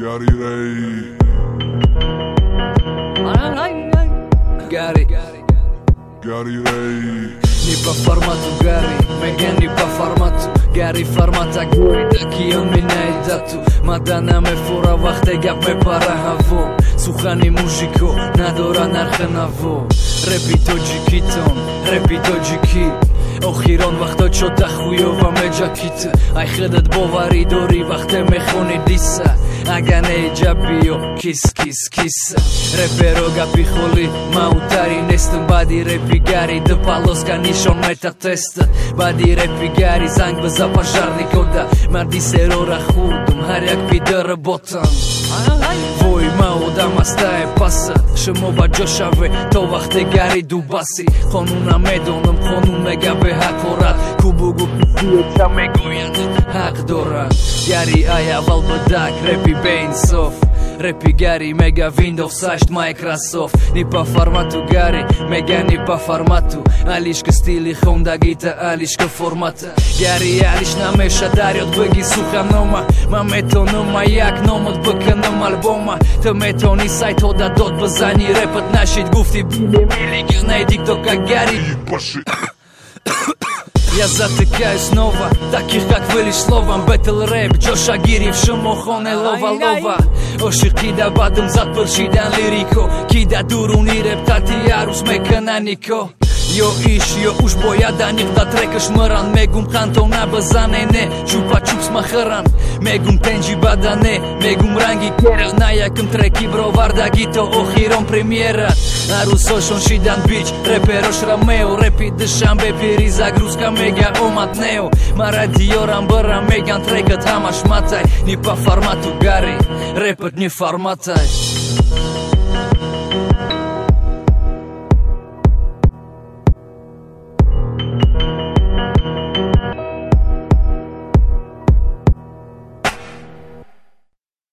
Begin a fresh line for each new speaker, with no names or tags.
Gary Ray Gary Ray
Ni pa formatu Gary, Megan ni pa formatu Gary formata Gary, taki on mi ne i datu Mada na me fora vaxte gap me para havo Suhani muziko, nadora narxen avo Repi tođiki ton, repi tođiki ოხირონ ვახტო ჩოთა ხუიოვა მეჯაქით აი ხედად ბოვარი დორი ვახტე მეხონი დისა აგანე ჯაბიო კის კის კის რეპერო გაფიხოლი მაუტარი ნესტ ბადი რეპი გარი დპალოს განიშონ მეტა ტესტ ბადი რეპი გარი ზანგ ბზაპაშარნი კოდა მარდისერო რა ხუდუმ ჰარიაკ პიდერ ბოტან ვოი მაუ დამასტაე პასა შემობა ჯოშავე თო ვახტე გარი დუბასი ხონუნა მედონო ხონუ მეგაბე Hakorat, kubugu pietja me gojat Hakdora Gary aja valbadak, repi Bainsov Repi Gary, mega Windows, sasht Microsoft Ni pa formatu Gary, mega ni pa formatu Alishka stili Honda gita, alishka formata Gary alish na mesha dari od bëgi suha noma Ma metonoma jak nom od bëka nëm alboma Të metoni sajt oda do të bëzani repët Nashit gufti bili mili gëna i dikto ka Gary Я затыкаю снова таких, как вы лишь словом Бэтл рэп, Джоша Гирев, шумохоне лова Оши кида бадым затпыршидан лирико Кида дуруни рэп, татиярус мекананико Jo ish, jo ush boja da një këta trekësh mëran Megum kanton na bëzane ne Qupa qups ma hëran Megum tenji badane Megum rangi kjera Naja këm treki bro varda gito O hiron premjerat Arusoshon shidan biq Reperosh Rameo Repi dëshambe piriza gruska mega omat neo Ma radioran bëra megan trekët hama shmataj Një pa formatu Gary Repët një formataj